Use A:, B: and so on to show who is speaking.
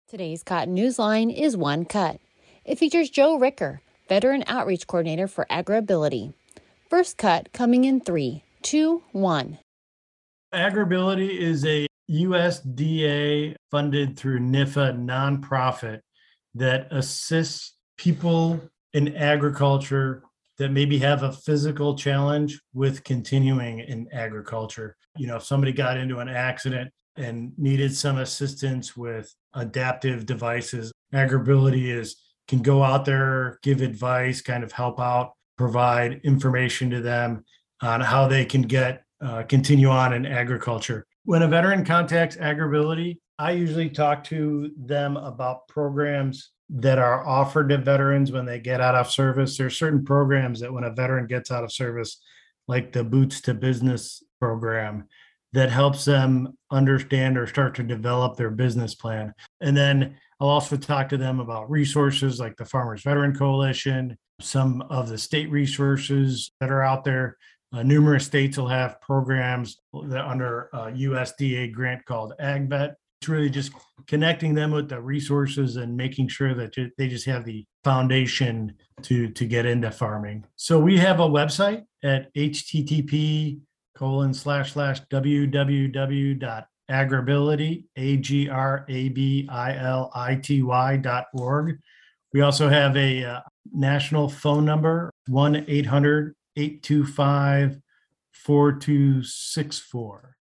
A: Today's Cotton Newsline is One Cut. It features Joe Ricker, Veteran Outreach Coordinator for AgriAbility. First cut coming in 3, 2, 1.
B: AgriAbility is a USDA funded through NIFA nonprofit that assists people in agriculture that maybe have a physical challenge with continuing in agriculture. If somebody got into an accident and needed some assistance with adaptive devices, AgriAbility can go out there, give advice, kind of help out, provide information to them on how they can continue on in agriculture. When a veteran contacts AgriAbility, I usually talk to them about programs that are offered to veterans when they get out of service. There are certain programs that when a veteran gets out of service, like the Boots to Business program, that helps them understand or start to develop their business plan. And then I'll also talk to them about resources like the Farmers Veteran Coalition, some of the state resources that are out there. Numerous states will have programs that under a USDA grant called AgVet. It's really just connecting them with the resources and making sure that they just have the foundation to get into farming. So we have a website at http://www.agribility.org. We also have a national phone number, 1-800-825-4264.